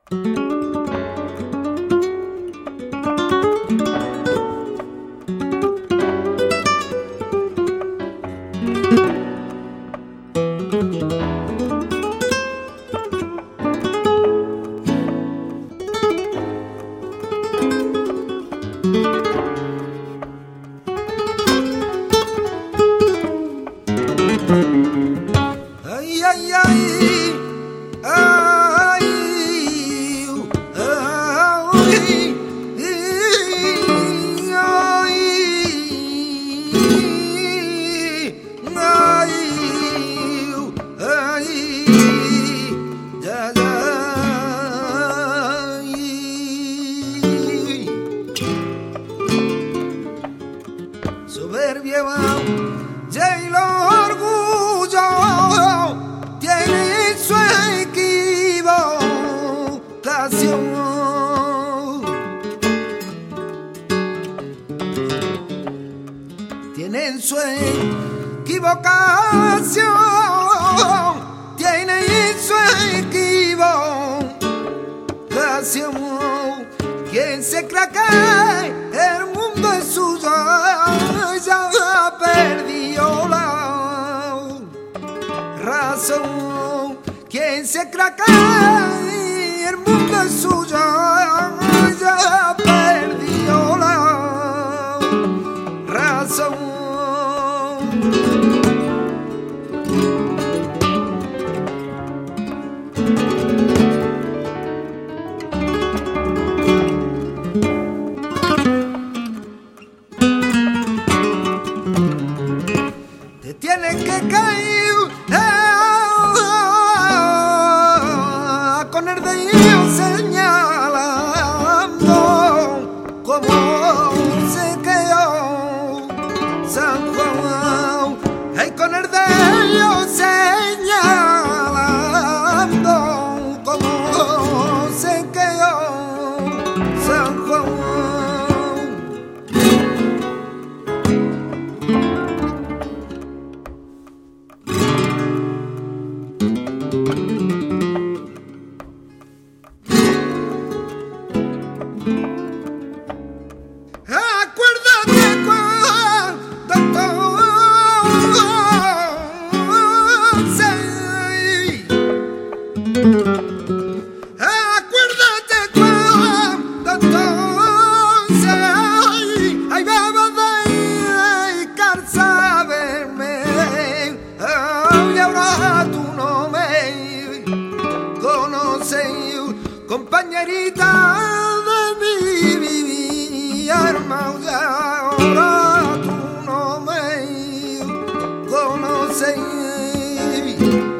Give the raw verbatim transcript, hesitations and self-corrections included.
Ay, ay, ay, ay, ay, soberbia y el orgullo tiene su equivocación. Tienen su equivocación, tienen su equivocación. Quien se cree que el mundo es suyo ya perdió la razón. Quien se cree que el mundo es suyo ya perdió la razón. Te tienes que caer ah, con el dedo señalando como se quedó San Juan. Ay, con el dedo señalando como se quedó San Juan. Acuérdate cuando entonces, acuérdate cuando entonces, ay, babas de calza verme, ay, ahora tú no me conoces, compañerita de mi hermano, ahora tú no me conoces.